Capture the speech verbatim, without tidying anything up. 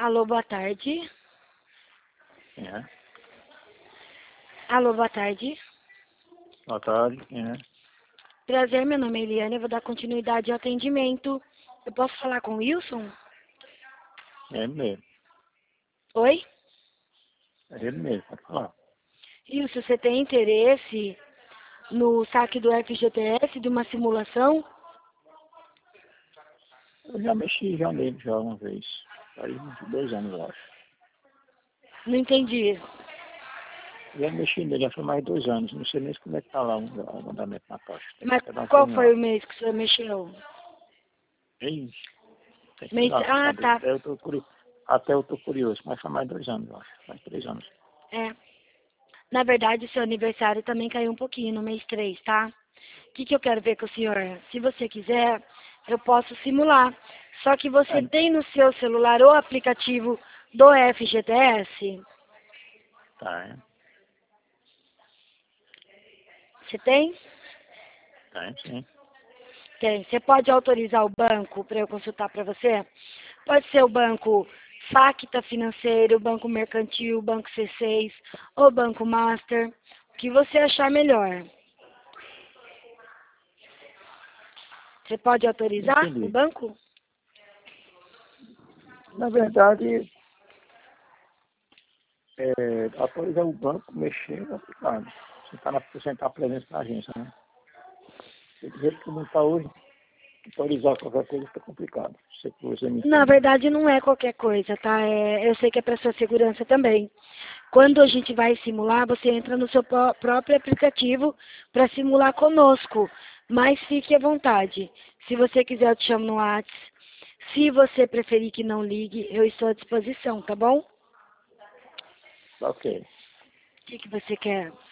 Alô, boa tarde. Quem é? Alô, boa tarde. Boa tarde, quem é? Prazer, meu nome é Eliane, eu vou dar continuidade ao atendimento. Eu posso falar com o Wilson? É ele mesmo. Oi? É ele mesmo, pode falar. Wilson, você tem interesse no saque do F G T S de uma simulação? Eu já mexi já nele já uma vez. Faz uns dois anos, eu acho. Não entendi. Eu já mexi nele, já foi mais de dois anos. Não sei nem como é que tá lá o andamento na caixa. Tem Mas que dar um qual pulinho foi lá. o mês que você mexeu? Ei, tem que ir Mês... lá pra Ah, saber. tá. Até eu tô curioso. Até eu tô curioso, mas foi mais de dois anos, eu acho. Mais três anos. É. Na verdade, seu aniversário também caiu um pouquinho no mês três, tá? O que, que eu quero ver com o senhor? Se você quiser, eu posso simular. Só que você É, tem no seu celular o aplicativo do F G T S? tá, é. Você tem? Tá, é, sim. Tem. Você pode autorizar o banco para eu consultar para você? Pode ser o banco Facta Financeiro, o Banco Mercantil, o Banco C seis, ou Banco Master. O que você achar melhor. Você pode Não autorizar o entendi. banco? Na verdade, é, autorizar o banco mexer é complicado. Você está na, você tá presente na agência, né? Do jeito que o mundo está hoje, autorizar qualquer coisa fica complicado. Sei que você me Na entende, né? verdade, não é qualquer coisa, tá? É, eu sei que é para sua segurança também. Quando a gente vai simular, você entra no seu pró- próprio aplicativo para simular conosco. Mas fique à vontade. Se você quiser, eu te chamo no WhatsApp. Se você preferir que não ligue, eu estou à disposição, tá bom? Ok. O que, que você quer?